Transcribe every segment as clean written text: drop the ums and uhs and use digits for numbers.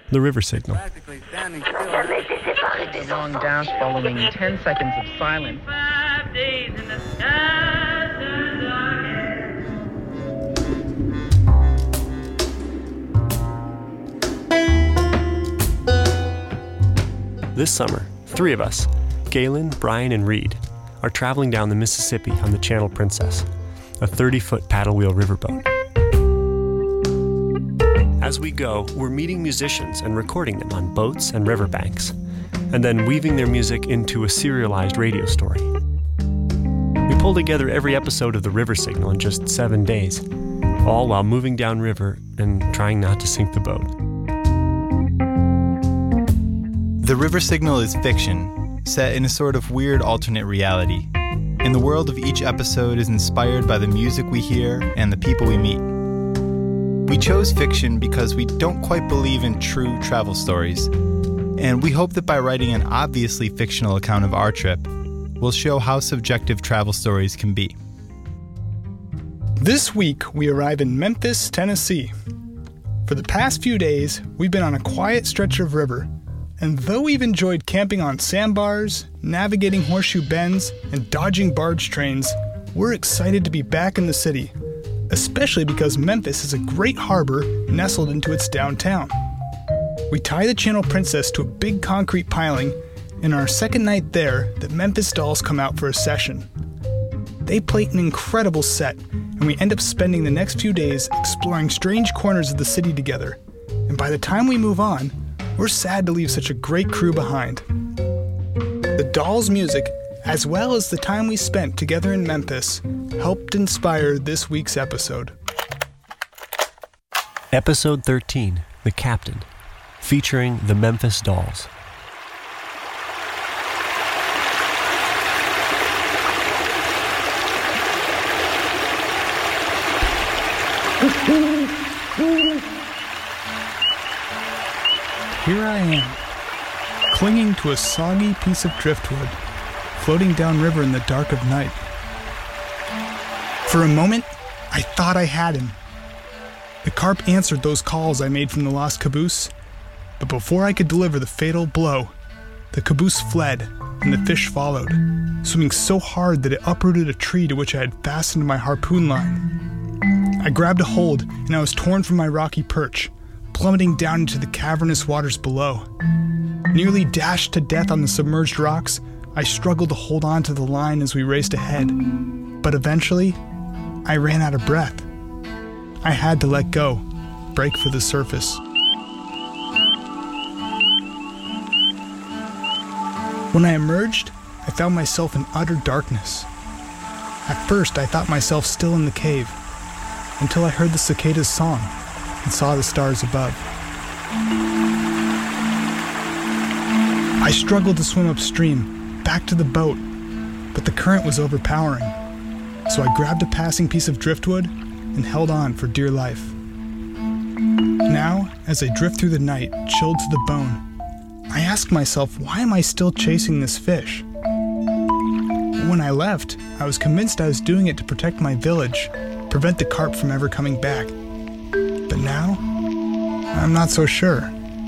the river signal. A long dash following 10 seconds of silence. 5 days in the sky, This summer, 3 of us, Galen, Brian, and Reed, are traveling down the Mississippi on the Channel Princess, a 30-foot paddle wheel riverboat. As we go, we're meeting musicians and recording them on boats and riverbanks, and then weaving their music into a serialized radio story. We pull together every episode of the River Signal in just 7 days, all while moving downriver and trying not to sink the boat. The River Signal is fiction, set in a sort of weird alternate reality, and the world of each episode is inspired by the music we hear and the people we meet. We chose fiction because we don't quite believe in true travel stories, and we hope that by writing an obviously fictional account of our trip, we'll show how subjective travel stories can be. This week, we arrive in Memphis, Tennessee. For the past few days, we've been on a quiet stretch of river, and though we've enjoyed camping on sandbars, navigating horseshoe bends, and dodging barge trains, we're excited to be back in the city, especially because Memphis is a great harbor nestled into its downtown. We tie the Channel Princess to a big concrete piling, and on our second night there, the Memphis Dolls come out for a session. They play an incredible set, and we end up spending the next few days exploring strange corners of the city together. And by the time we move on, we're sad to leave such a great crew behind. The Dolls' music, as well as the time we spent together in Memphis, helped inspire this week's episode. Episode 13, The Captain, featuring the Memphis Dolls. Here I am, clinging to a soggy piece of driftwood, floating downriver in the dark of night. For a moment, I thought I had him. The carp answered those calls I made from the lost caboose, but before I could deliver the fatal blow, the caboose fled and the fish followed, swimming so hard that it uprooted a tree to which I had fastened my harpoon line. I grabbed a hold and I was torn from my rocky perch, plummeting down into the cavernous waters below. Nearly dashed to death on the submerged rocks, I struggled to hold on to the line as we raced ahead. But eventually, I ran out of breath. I had to let go, break for the surface. When I emerged, I found myself in utter darkness. At first, I thought myself still in the cave, until I heard the cicadas' song and saw the stars above. I struggled to swim upstream, back to the boat, but the current was overpowering, so I grabbed a passing piece of driftwood and held on for dear life. Now, as I drift through the night, chilled to the bone, I ask myself, why am I still chasing this fish? When I left, I was convinced I was doing it to protect my village, prevent the carp from ever coming back. But now, I'm not so sure.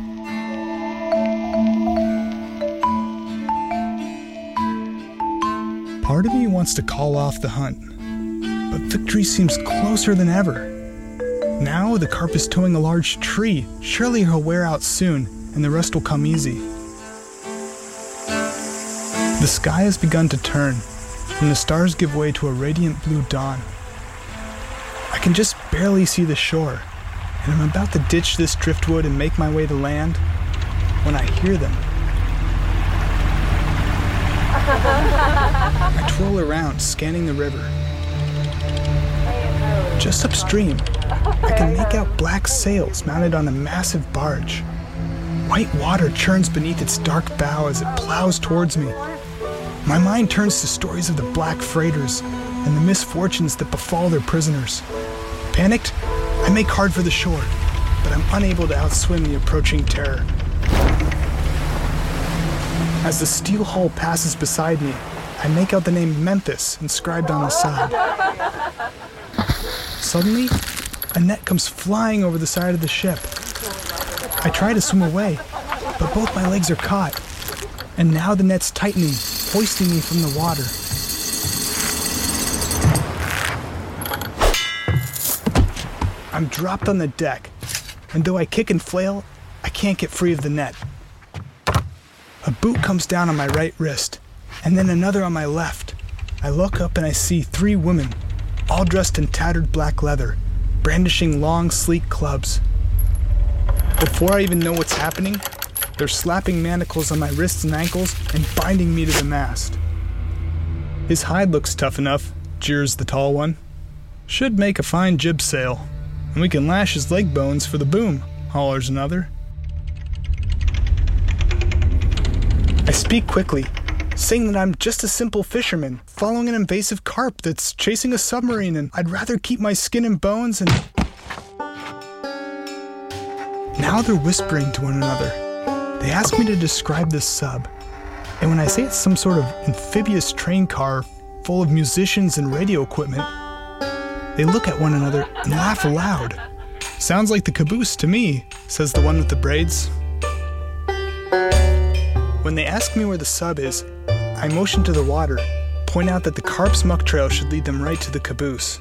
Part of me wants to call off the hunt, but victory seems closer than ever. Now the carp is towing a large tree. Surely he'll wear out soon, and the rest will come easy. The sky has begun to turn, and the stars give way to a radiant blue dawn. I can just barely see the shore, and I'm about to ditch this driftwood and make my way to land when I hear them. I twirl around, scanning the river. Just upstream, I can make out black sails mounted on a massive barge. White water churns beneath its dark bow as it plows towards me. My mind turns to stories of the black freighters and the misfortunes that befall their prisoners. Panicked, I make hard for the shore, but I'm unable to outswim the approaching terror. As the steel hull passes beside me, I make out the name Memphis inscribed on the side. Suddenly, a net comes flying over the side of the ship. I try to swim away, but both my legs are caught. And now the net's tightening, hoisting me from the water. I'm dropped on the deck, and though I kick and flail, I can't get free of the net. A boot comes down on my right wrist, and then another on my left. I look up and I see 3 women, all dressed in tattered black leather, brandishing long, sleek clubs. Before I even know what's happening, they're slapping manacles on my wrists and ankles and binding me to the mast. His hide looks tough enough, jeers the tall one. Should make a fine jib sail, and we can lash his leg bones for the boom, hollers another. I speak quickly, saying that I'm just a simple fisherman, following an invasive carp that's chasing a submarine, and I'd rather keep my skin and bones and... Now they're whispering to one another. They ask me to describe this sub, and when I say it's some sort of amphibious train car full of musicians and radio equipment, they look at one another and laugh aloud. Sounds like the caboose to me, says the one with the braids. When they ask me where the sub is, I motion to the water, point out that the carp's muck trail should lead them right to the caboose.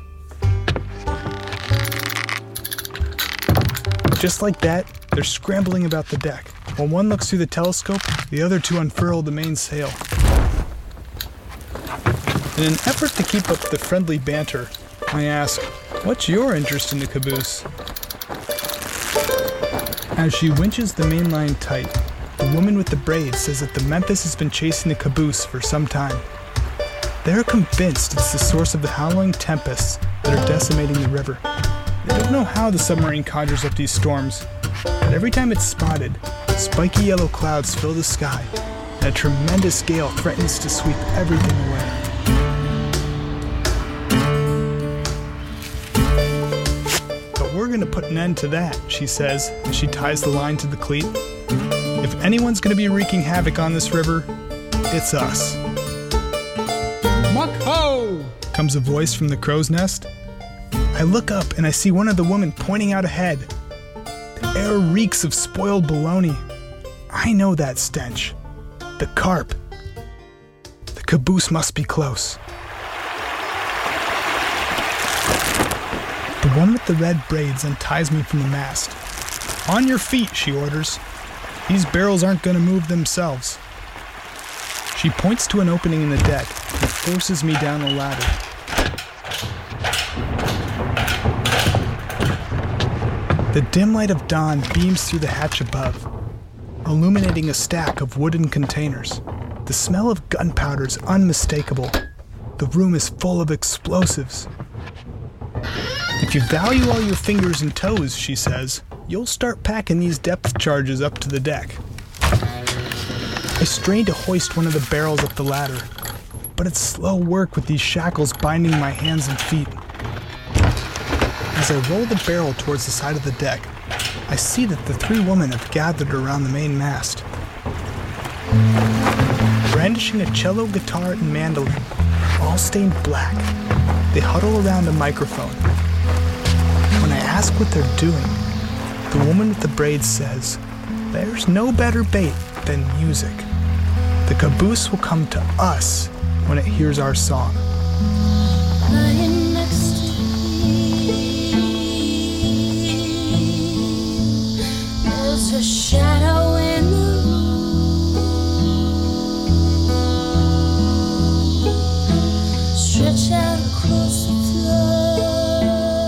Just like that, they're scrambling about the deck. While one looks through the telescope, the other 2 unfurl the main sail. In an effort to keep up the friendly banter, I ask, "What's your interest in the caboose?" As she winches the main line tight, the woman with the braids says that the Memphis has been chasing the caboose for some time. They're convinced it's the source of the howling tempests that are decimating the river. They don't know how the submarine conjures up these storms, but every time it's spotted, spiky yellow clouds fill the sky, and a tremendous gale threatens to sweep everything away. But we're going to put an end to that, she says, as she ties the line to the cleat. If anyone's going to be wreaking havoc on this river, it's us. "Muck ho!" comes a voice from the crow's nest. I look up and I see one of the women pointing out ahead. The air reeks of spoiled bologna. I know that stench. The carp. The caboose must be close. The one with the red braids unties me from the mast. "On your feet," she orders. "These barrels aren't going to move themselves." She points to an opening in the deck and forces me down the ladder. The dim light of dawn beams through the hatch above, illuminating a stack of wooden containers. The smell of gunpowder is unmistakable. The room is full of explosives. "If you value all your fingers and toes," she says, "you'll start packing these depth charges up to the deck." I strain to hoist one of the barrels up the ladder, but it's slow work with these shackles binding my hands and feet. As I roll the barrel towards the side of the deck, I see that the 3 women have gathered around the main mast. Brandishing a cello, guitar, and mandolin, all stained black, they huddle around a microphone. When I ask what they're doing, the woman with the braids says, "There's no better bait than music. The caboose will come to us when it hears our song." Lying next to me, there's a shadow in the room, stretched out across the floor,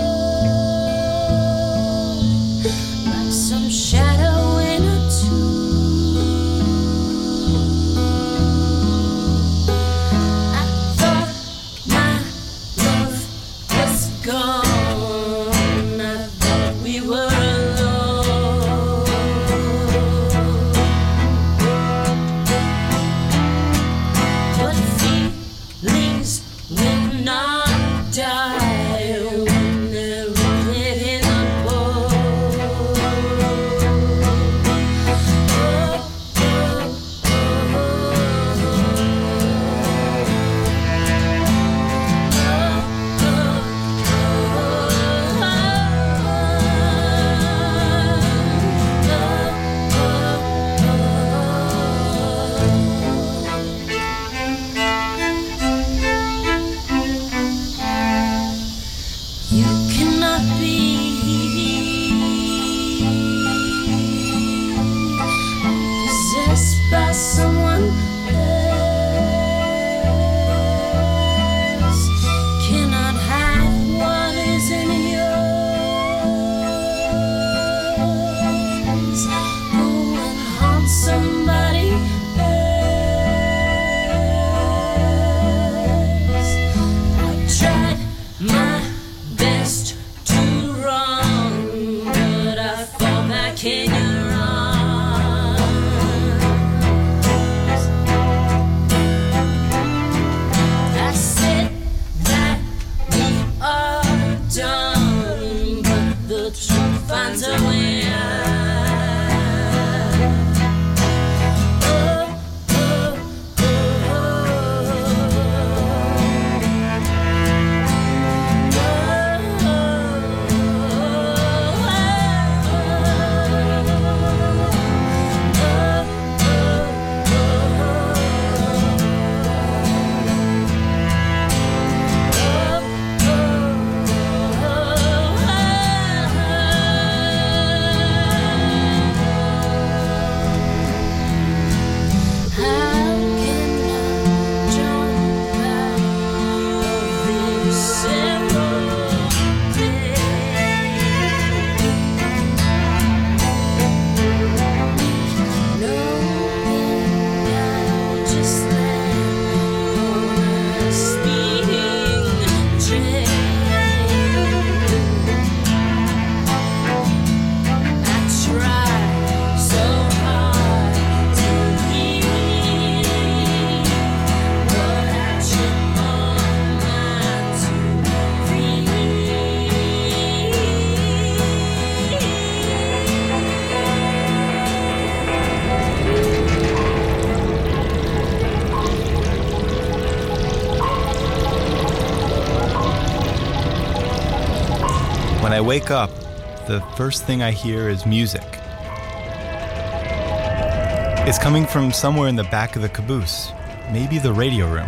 like some shadow in a tomb. I thought my love was gone. I thought we were alone. when I wake up, the first thing I hear is music. It's coming from somewhere in the back of the caboose, maybe the radio room.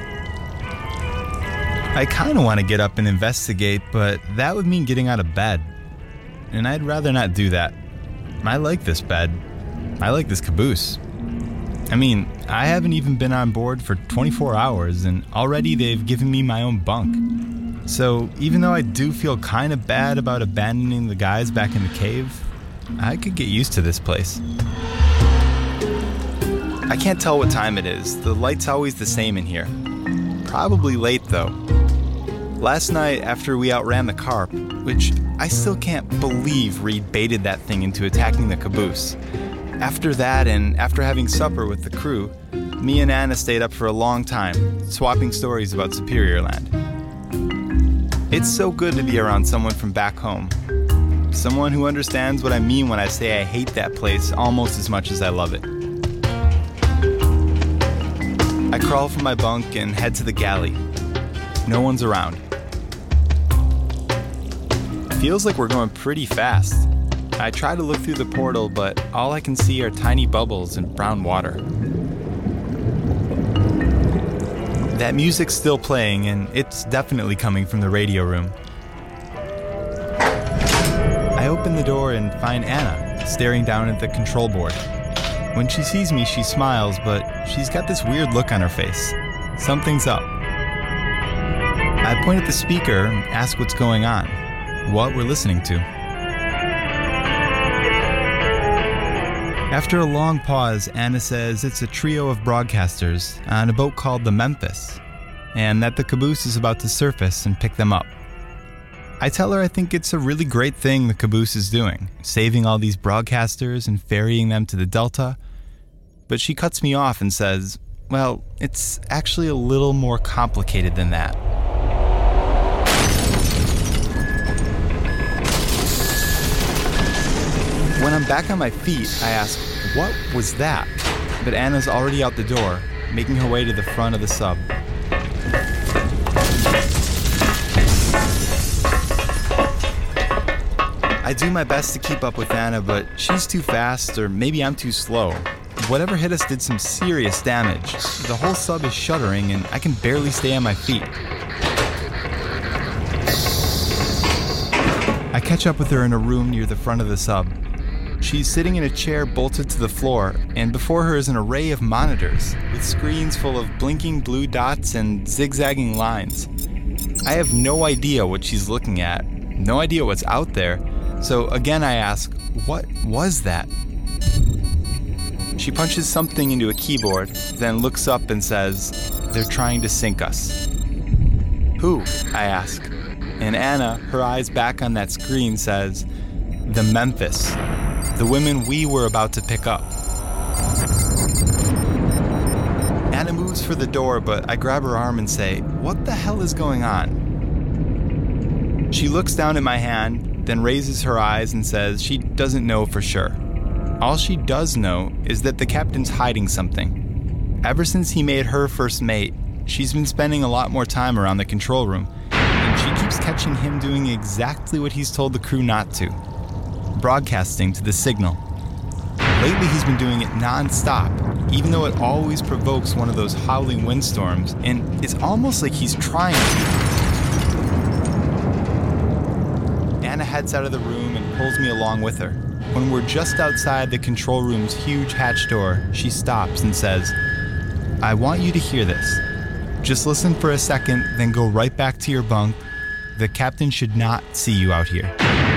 I kind of want to get up and investigate, but that would mean getting out of bed. And I'd rather not do that. I like this bed. I like this caboose. I mean, I haven't even been on board for 24 hours, and already they've given me my own bunk. So even though I do feel kind of bad about abandoning the guys back in the cave, I could get used to this place. I can't tell what time it is. The light's always the same in here. Probably late, though. Last night, after we outran the carp, which I still can't believe Reed baited that thing into attacking the caboose. After that, and after having supper with the crew, me and Anna stayed up for a long time, swapping stories about Superior Land. It's so good to be around someone from back home. Someone who understands what I mean when I say I hate that place almost as much as I love it. I crawl from my bunk and head to the galley. No one's around. Feels like we're going pretty fast. I try to look through the portal, but all I can see are tiny bubbles and brown water. That music's still playing, and it's definitely coming from the radio room. I open the door and find Anna staring down at the control board. When she sees me, she smiles, but she's got this weird look on her face. Something's up. I point at the speaker and ask what's going on, what we're listening to. After a long pause, Anna says it's a trio of broadcasters on a boat called the Memphis, and that the caboose is about to surface and pick them up. I tell her I think it's a really great thing the caboose is doing, saving all these broadcasters and ferrying them to the Delta, but she cuts me off and says, well, it's actually a little more complicated than that. When I'm back on my feet, I ask, what was that? But Anna's already out the door, making her way to the front of the sub. I do my best to keep up with Anna, but she's too fast, or maybe I'm too slow. Whatever hit us did some serious damage. The whole sub is shuddering, and I can barely stay on my feet. I catch up with her in a room near the front of the sub. She's sitting in a chair bolted to the floor, and before her is an array of monitors, with screens full of blinking blue dots and zigzagging lines. I have no idea what she's looking at, no idea what's out there, so again I ask, what was that? She punches something into a keyboard, then looks up and says, they're trying to sink us. Who? I ask. And Anna, her eyes back on that screen, says, the Memphis. The women we were about to pick up. Anna moves for the door, but I grab her arm and say, what the hell is going on? She looks down at my hand, then raises her eyes and says she doesn't know for sure. All she does know is that the captain's hiding something. Ever since he made her first mate, she's been spending a lot more time around the control room, and she keeps catching him doing exactly what he's told the crew not to. Broadcasting to the signal. Lately he's been doing it non-stop, even though it always provokes one of those howling windstorms, and it's almost like he's trying to. Anna heads out of the room and pulls me along with her. When we're just outside the control room's huge hatch door, she stops and says, I want you to hear this. Just listen for a second, then go right back to your bunk. The captain should not see you out here.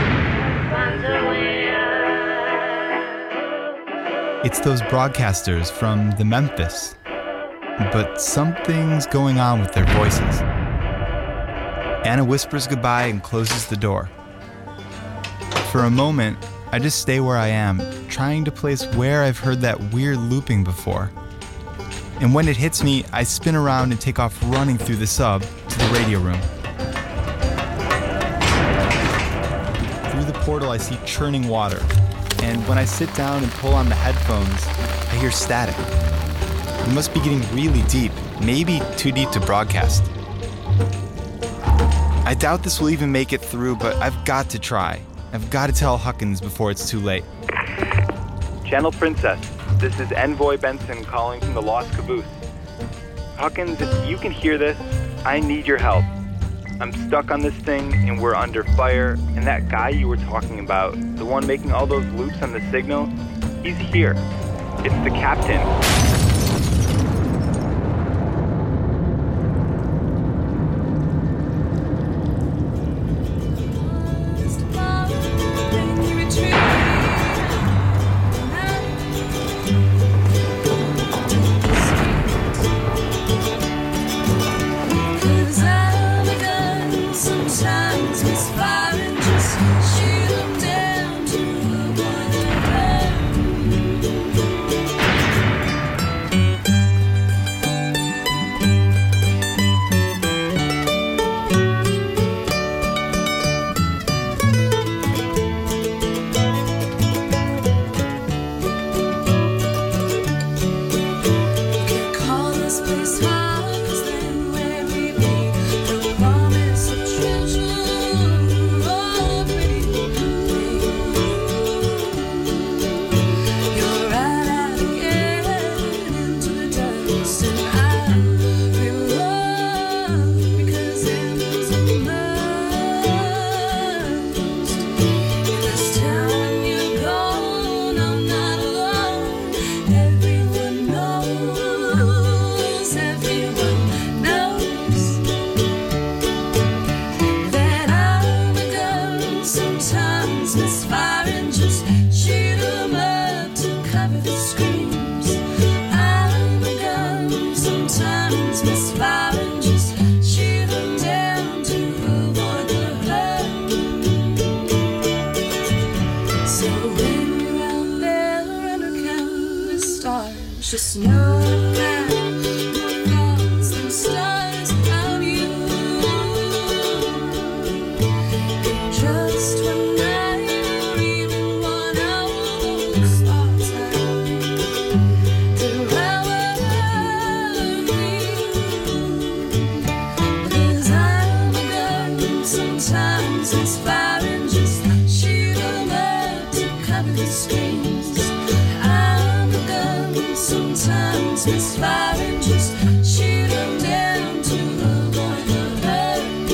It's those broadcasters from the Memphis, but something's going on with their voices. Anna whispers goodbye and closes the door. For a moment, I just stay where I am, trying to place where I've heard that weird looping before. And when it hits me, I spin around and take off running through the sub to the radio room. Through the portal, I see churning water. And when I sit down and pull on the headphones, I hear static. It must be getting really deep, maybe too deep to broadcast. I doubt this will even make it through, but I've got to try. I've got to tell Huckins before it's too late. Channel Princess, this is Envoy Benson calling from the Lost Caboose. Huckins, if you can hear this, I need your help. I'm stuck on this thing and we're under fire, and that guy you were talking about, the one making all those loops on the signal, he's here. It's the captain. Just know that more thoughts than stars about you. And just one night or even 1 hour, those thoughts devour me. 'Cause I'm a gun, sometimes it's fire and just shoot 'em up to cover the screams. Sometimes misfire and just shoot 'em down to avoid the hurt.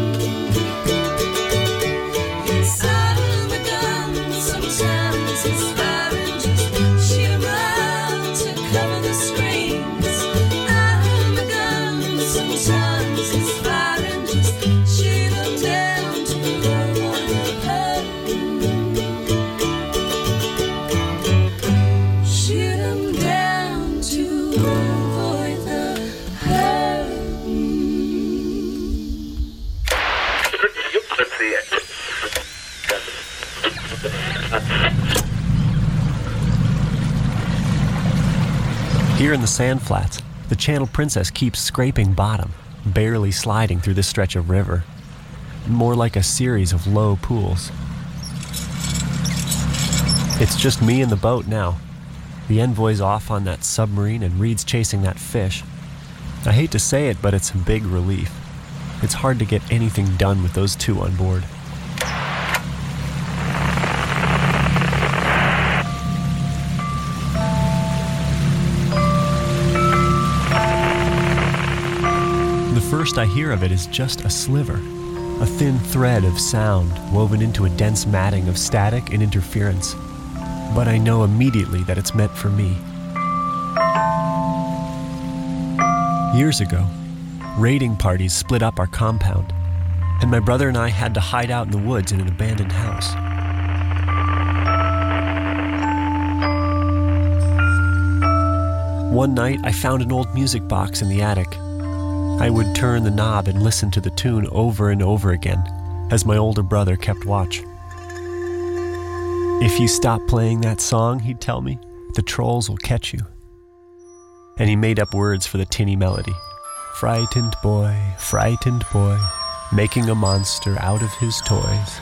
Yes, I'm a gun. Sometimes misfire and just shoot 'em out to cover the screams. I'm a gun. Sometimes misfire and just shoot 'em down to avoid the hurt. Shoot 'em down to avoid the hurt. Here in the sand flats, the Channel Princess keeps scraping bottom, barely sliding through this stretch of river. More like a series of low pools. It's just me and the boat now. The Envoy's off on that submarine and Reed's chasing that fish. I hate to say it, but it's a big relief. It's hard to get anything done with those two on board. The first I hear of it is just a sliver, a thin thread of sound woven into a dense matting of static and interference. But I know immediately that it's meant for me. Years ago, raiding parties split up our compound, and my brother and I had to hide out in the woods in an abandoned house. One night, I found an old music box in the attic. I would turn the knob and listen to the tune over and over again as my older brother kept watch. If you stop playing that song, he'd tell me, the trolls will catch you. And he made up words for the tinny melody. Frightened boy, making a monster out of his toys.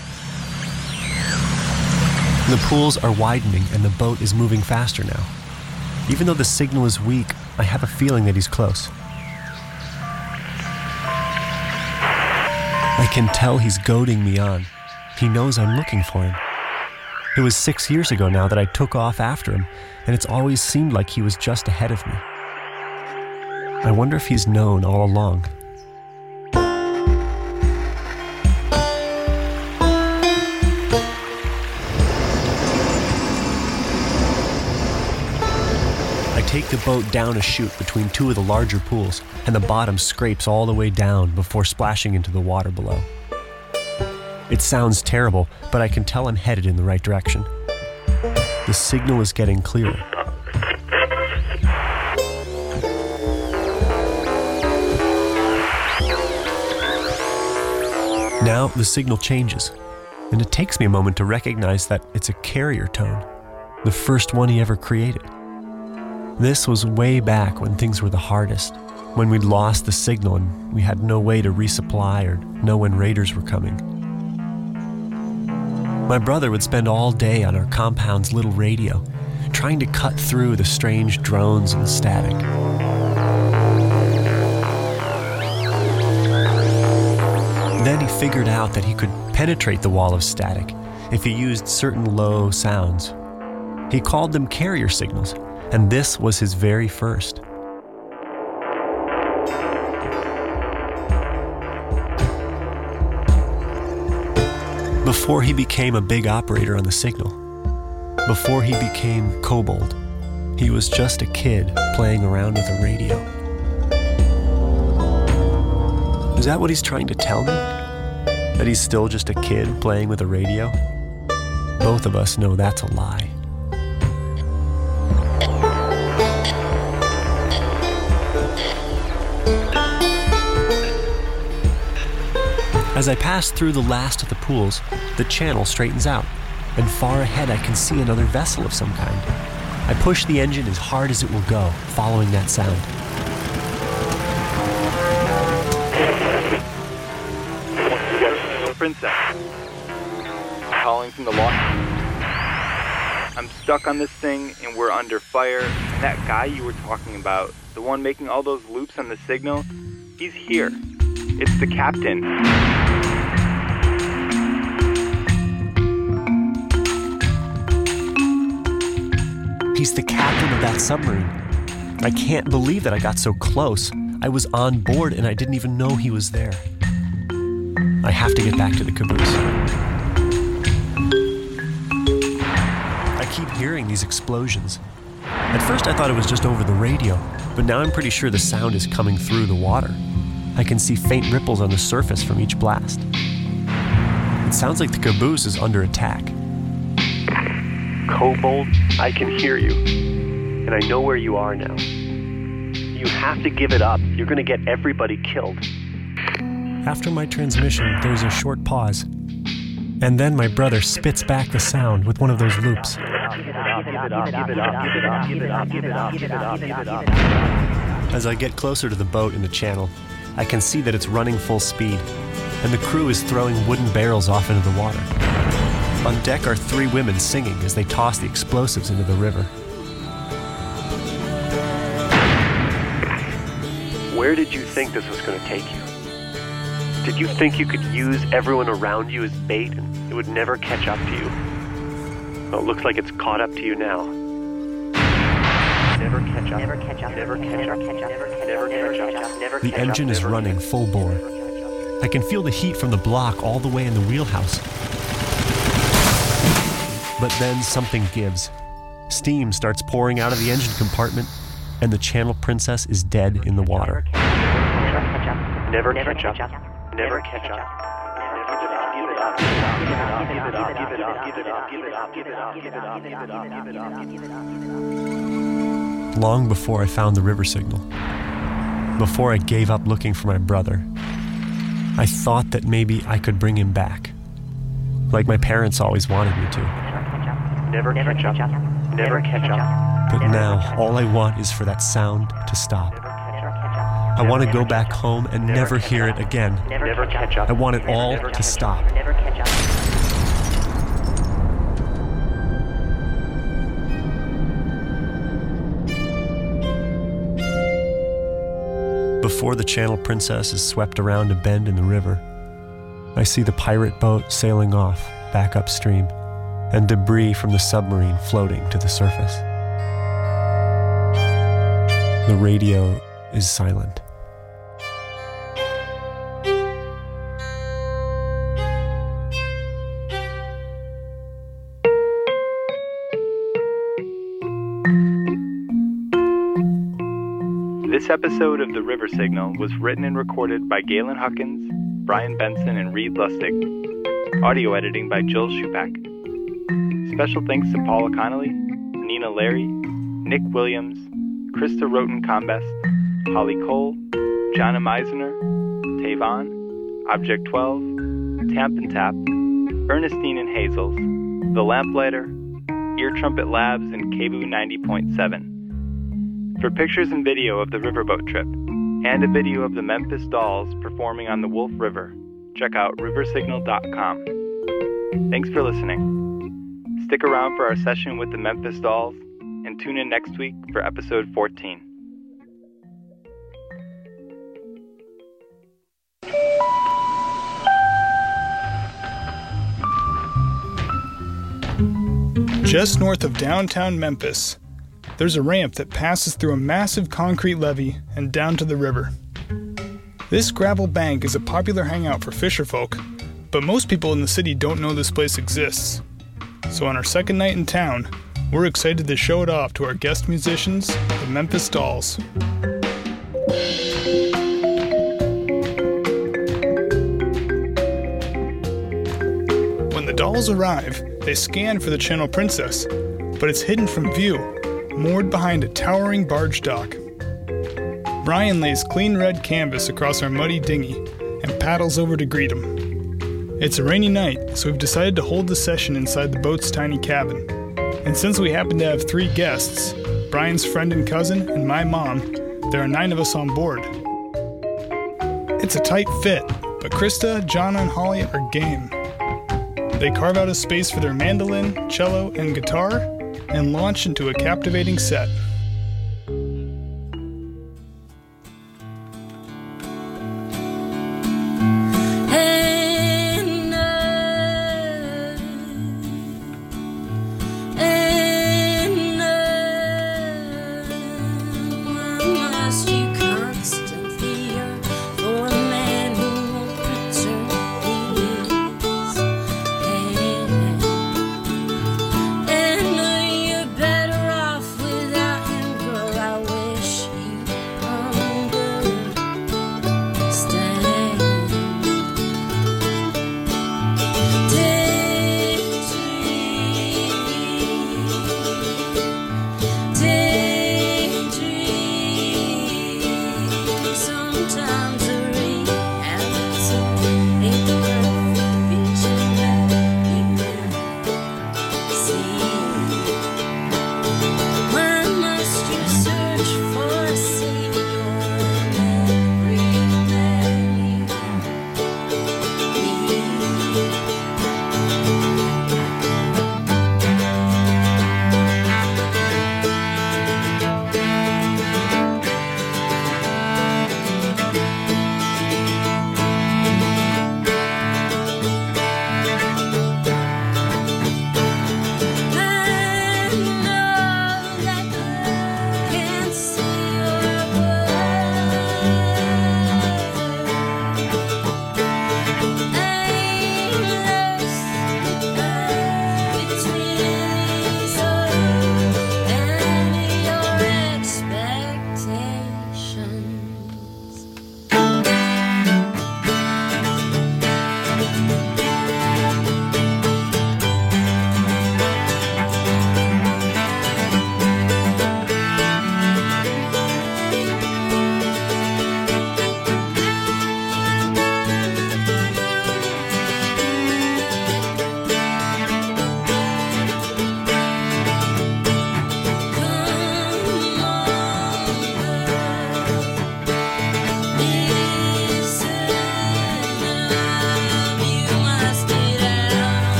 The pools are widening and the boat is moving faster now. Even though the signal is weak, I have a feeling that he's close. can tell he's goading me on. He knows I'm looking for him. It was 6 years ago now that I took off after him, and it's always seemed like he was just ahead of me. I wonder if he's known all along. I take the boat down a chute between two of the larger pools, and the bottom scrapes all the way down before splashing into the water below. It sounds terrible, but I can tell I'm headed in the right direction. The signal is getting clearer. Now the signal changes, and it takes me a moment to recognize that it's a carrier tone, the first one he ever created. This was way back when things were the hardest, when we'd lost the signal and we had no way to resupply or know when raiders were coming. My brother would spend all day on our compound's little radio, trying to cut through the strange drones and static. Then he figured out that he could penetrate the wall of static if he used certain low sounds. He called them carrier signals, and this was his very first. Before he became a big operator on the signal, before he became Kobold, he was just a kid playing around with a radio. Is that what he's trying to tell me? That he's still just a kid playing with a radio? Both of us know that's a lie. As I pass through the last of the pools, the channel straightens out, and far ahead I can see another vessel of some kind. I push the engine as hard as it will go, following that sound. Princess. Calling from the lost. I'm stuck on this thing and we're under fire. And that guy you were talking about, the one making all those loops on the signal, he's here. It's the captain. He's the captain of that submarine. I can't believe that I got so close. I was on board and I didn't even know he was there. I have to get back to the caboose. I keep hearing these explosions. At first I thought it was just over the radio, but now I'm pretty sure the sound is coming through the water. I can see faint ripples on the surface from each blast. It sounds like the caboose is under attack. Kobold, I can hear you, and I know where you are now. You have to give it up. You're going to get everybody killed. After my transmission, there's a short pause, and then my brother spits back the sound with one of those loops. As I get closer to the boat in the channel, I can see that it's running full speed, and the crew is throwing wooden barrels off into the water. On deck are 3 women singing as they toss the explosives into the river. Where did you think this was going to take you? Did you think you could use everyone around you as bait and it would never catch up to you? Well, it looks like it's caught up to you now. Never catch up. Never catch up. Never catch up. Never catch up. The engine is running full bore. I can feel the heat from the block all the way in the wheelhouse. But then something gives. Steam starts pouring out of the engine compartment, and the Channel Princess is dead in the water. Never catch up. Never catch up. Long before I found the river signal, before I gave up looking for my brother, I thought that maybe I could bring him back, like my parents always wanted me to. Never catch up. Never catch up. But now, all I want is for that sound to stop. I want to go back home and never hear it again. Never catch up. I want it all to stop. Never catch up. Before the Channel Princess is swept around a bend in the river, I see the pirate boat sailing off back upstream and debris from the submarine floating to the surface. The radio is silent. This episode of The River Signal was written and recorded by Galen Huckins, Brian Benson, and Reed Lustig. Audio editing by Jill Shupak. Special thanks to Paula Connolly, Nina Larry, Nick Williams, Krista Roten-Combest, Holly Cole, Jana Meisner, Tavon, Object 12, Tamp and Tap, Ernestine and Hazels, The Lamplighter, Ear Trumpet Labs, and KBOO 90.7. For pictures and video of the riverboat trip, and a video of the Memphis Dolls performing on the Wolf River, check out riversignal.com. Thanks for listening. Stick around for our session with the Memphis Dolls, and tune in next week for episode 14. Just north of downtown Memphis, there's a ramp that passes through a massive concrete levee and down to the river. This gravel bank is a popular hangout for fisherfolk, but most people in the city don't know this place exists. So on our second night in town, we're excited to show it off to our guest musicians, the Memphis Dolls. When the Dolls arrive, they scan for the Channel Princess, but it's hidden from view, moored behind a towering barge dock. Brian lays clean red canvas across our muddy dinghy and paddles over to greet him. It's a rainy night, so we've decided to hold the session inside the boat's tiny cabin. And since we happen to have 3 guests, Brian's friend and cousin and my mom, there are 9 of us on board. It's a tight fit, but Krista, Jana, and Holly are game. They carve out a space for their mandolin, cello, and guitar, and launch into a captivating set.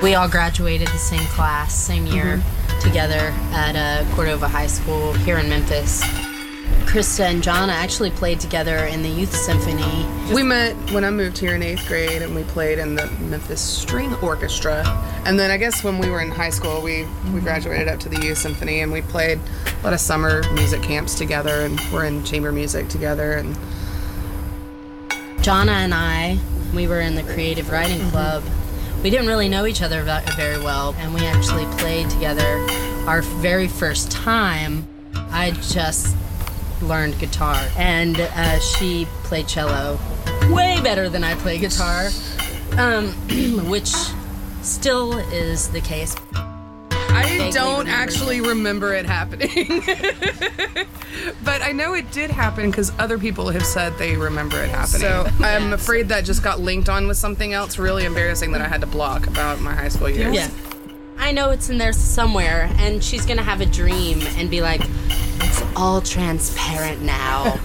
We all graduated the same class, same year, together at Cordova High School here in Memphis. Krista and Jonna actually played together in the Youth Symphony. We met when I moved here in 8th grade, and we played in the Memphis String Orchestra. And then I guess when we were in high school, we graduated up to the Youth Symphony, and we played a lot of summer music camps together, and we're in chamber music together. And Jonna and I, we were in the Creative Writing Club. We didn't really know each other very well, and we actually played together our very first time. I just learned guitar, and she played cello way better than I play guitar, which still is the case. I don't actually remember it happening. But I know it did happen because other people have said they remember it happening. So I'm afraid that just got linked on with something else really embarrassing that I had to block about my high school years. Yeah. I know it's in there somewhere, and she's gonna have a dream and be like, it's all transparent now.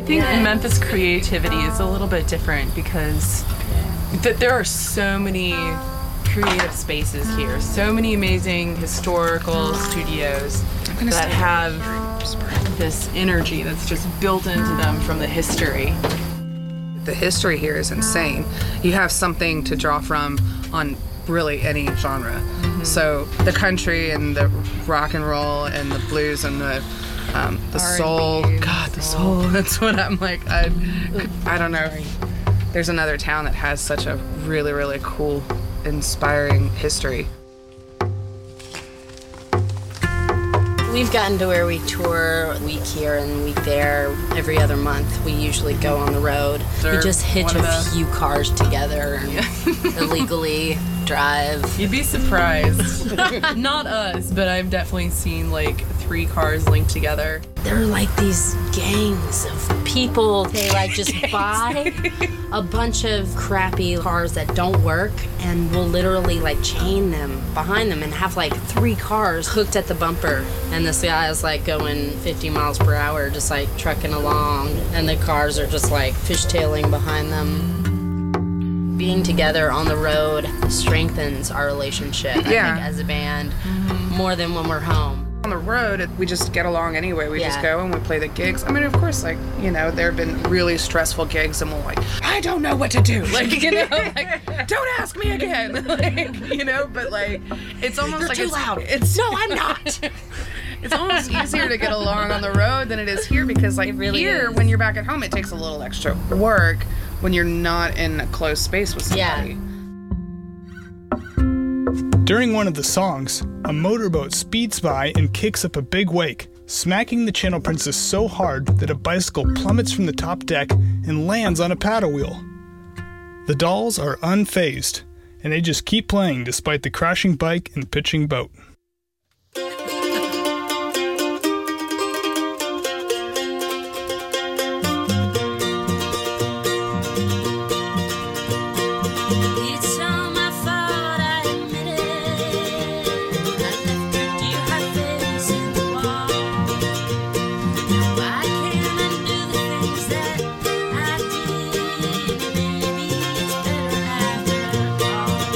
think Memphis creativity is a little bit different because there are so many creative spaces here, so many amazing historical studios that have this energy that's just built into them from the history. The history here is insane. You have something to draw from on really any genre. So the country and the rock and roll and the blues and the soul. God, the soul. That's what I'm like. I don't know. There's another town that has such a really, really cool, inspiring history. We've gotten to where we tour a week here and a week there every other month. We usually go on the road. We just hitch a few cars together and illegally drive. You'd be surprised. Not us, but I've definitely seen like 3 cars linked together. There are like these gangs of people. They like just buy a bunch of crappy cars that don't work and will literally like chain them behind them and have like 3 cars hooked at the bumper. And this guy is like going 50 miles per hour, just like trucking along. And the cars are just like fishtailing behind them. Being together on the road strengthens our relationship, I think, as a band, more than when we're home. On the road, we just get along anyway. We just go and we play the gigs. I mean, of course, like, you know, there have been really stressful gigs and we're like, I don't know what to do. Like, you know, like, don't ask me again. Like, you know, but like, it's almost You're like too it's loud. No, I'm not. It's almost easier to get along on the road than it is here because, like, really here, is. when you're back at home, it takes a little extra work when you're not in a close space with somebody. During one of the songs, a motorboat speeds by and kicks up a big wake, smacking the Channel Princess so hard that a bicycle plummets from the top deck and lands on a paddle wheel. The dolls are unfazed, and they just keep playing despite the crashing bike and pitching boat. It's all my fault, I admit it. I left your dear heart face in the wall. Now why can't I do the things that I did? Maybe it's better after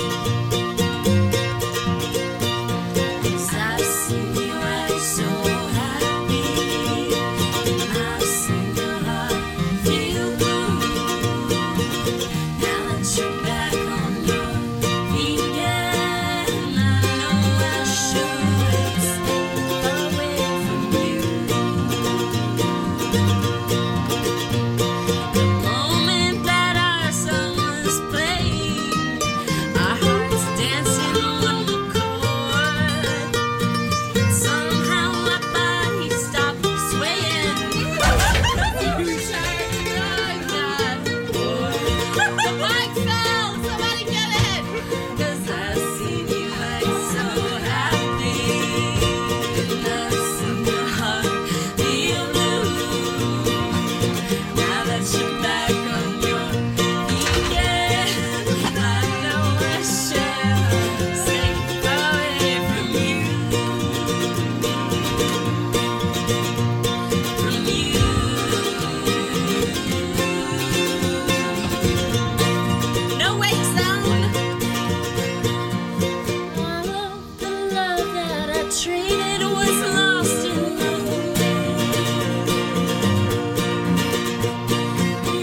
all. 'Cause I've seen you act so happy, and I've seen your heart feel blue. Now that you're back on your feet again, I know I should stay away from you. The moment that our song was playing, our hearts dancing one accord. Somehow our bodies stopped swaying. Mike fell! Somebody get it! 'Cause I've seen you act so happy, and I've seen your heart feel blue. Now that you're back on your feet again, I know I shall stay away from you. No way sound. All of the love that I traded was lost in the wind.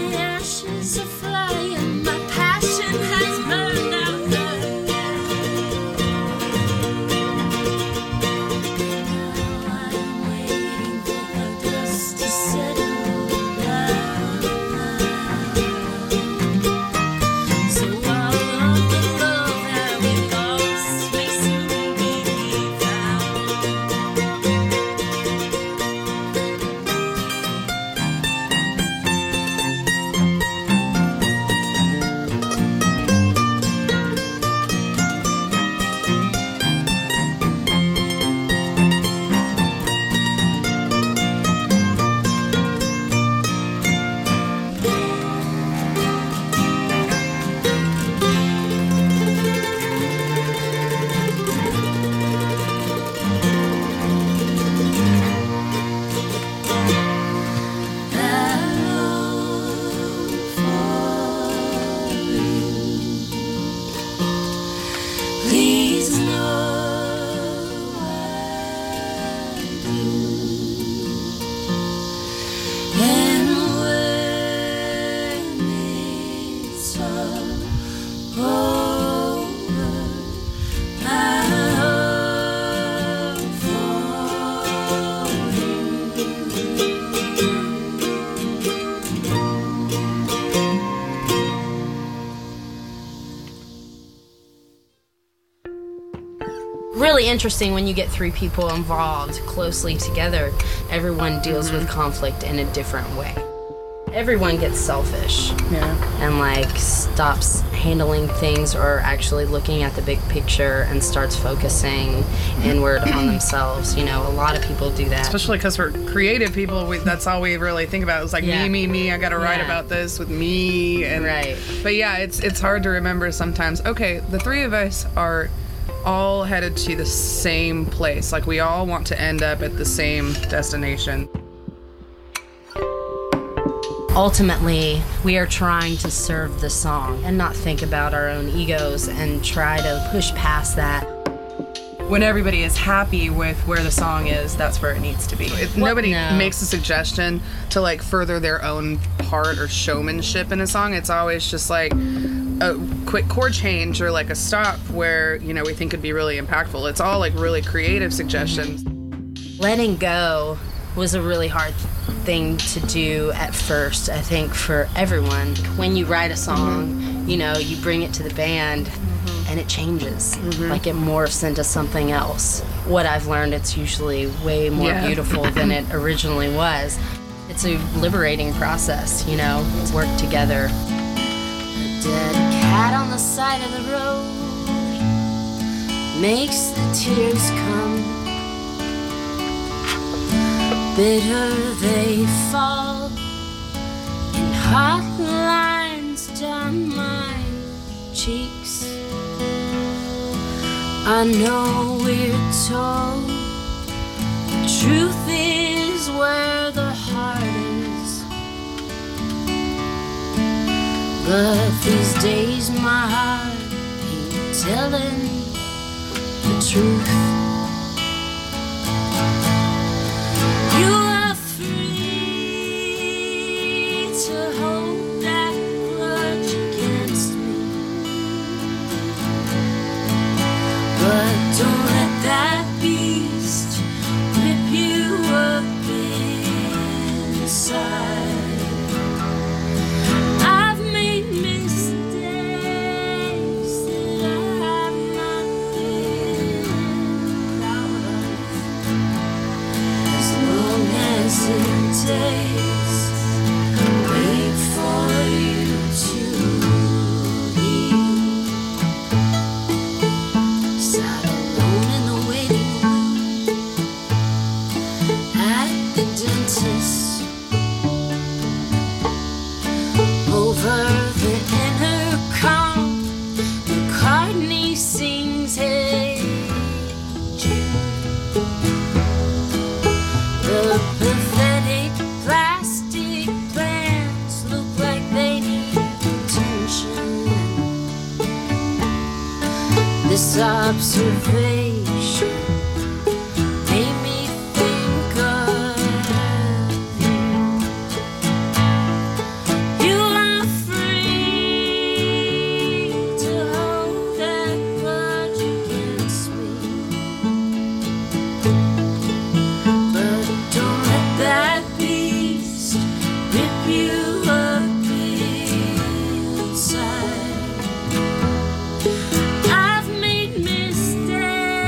really interesting when you get 3 people involved closely together. Everyone deals with conflict in a different way. Everyone gets selfish and like stops handling things or actually looking at the big picture and starts focusing inward on themselves. You know, a lot of people do that. Especially because we're creative people, that's all we really think about. It's like me, I gotta write about this with me. And, But yeah, it's hard to remember sometimes. Okay, the 3 of us are all headed to the same place. Like we all want to end up at the same destination. Ultimately, we are trying to serve the song and not think about our own egos and try to push past that. When everybody is happy with where the song is, that's where it needs to be. Nobody makes a suggestion to like further their own part or showmanship in a song. It's always just like a quick chord change or like a stop where, you know, we think could be really impactful. It's all like really creative suggestions. Letting go was a really hard thing to do at first, I think, for everyone. When you write a song, you know, you bring it to the band and it changes. Like it morphs into something else. What I've learned, it's usually way more beautiful than it originally was. It's a liberating process, you know, to work together. A dead cat on the side of the road makes the tears come. Bitter they fall in hot lines down my cheeks. I know we're told the truth is where the heart is, but these days my heart ain't telling the truth. You are free to hold that grudge against me, but don't let that beast rip you up inside. I've made mistakes that I've not been proud of. As long as it takes, wait for you to heal. Sat alone in the waiting room at the dentist. Over the intercom, McCartney sings Hey Jude. The pathetic plastic plants look like they need attention. This observation made me think of you. You are free to hold that grudge against me, but don't let that beast rip you up inside. I've made mistakes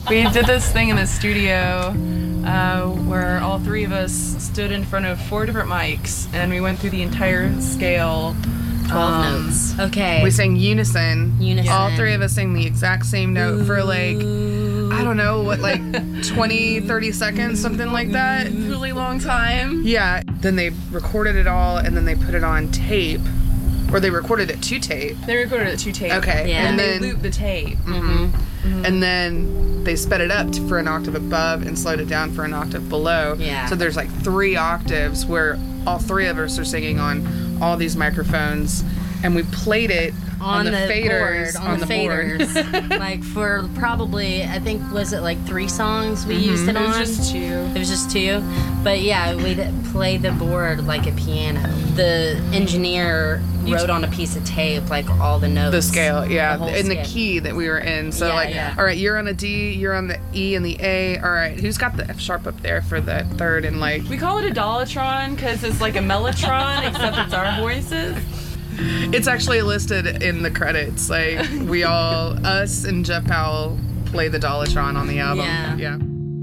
We did this thing in the studio where all three of us stood in front of 4 different mics, and we went through the entire scale. 12 notes. Okay. We sang unison. All three of us sang the exact same note for like, I don't know, what, like 20, 30 seconds, something like that. Really long time. Yeah. Then they recorded it all, and then they put it on tape. Or they recorded it to tape. They recorded it to tape. Okay. Yeah. And then they looped the tape. And then they sped it up for an octave above and slowed it down for an octave below. Yeah. So there's like 3 octaves where all 3 of us are singing on all these microphones, and we played it on the faders. Board, on the faders. Like for probably, I think, was it like 3 songs we used it on? It was just 2. It was just 2. But yeah, we played the board like a piano. The engineer wrote on a piece of tape like all the notes. The scale, yeah, the whole in the scale. key that we were in. So all right, you're on a D, you're on the E and the A. All right, who's got the F sharp up there for the third and like? We call it a Dollotron because it's like a mellotron, except it's our voices. It's actually listed in the credits. Like we all, us and Jeff Powell, play the Dollotron on the album. Yeah.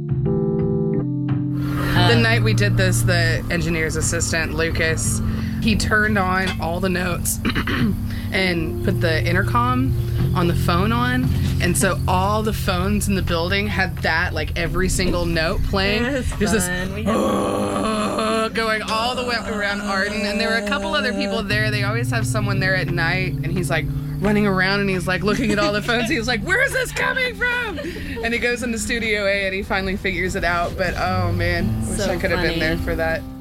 The night we did this, the engineer's assistant, Lucas, he turned on all the notes and put the intercom on the phone on. And so all the phones in the building had that, like every single note playing. There's this going all the way around Arden. And there were a couple other people there. They always have someone there at night. And he's like running around and he's like looking at all the phones. He's like, where's this coming from? And he goes into Studio A and he finally figures it out. But oh man, wish I could have been there for that.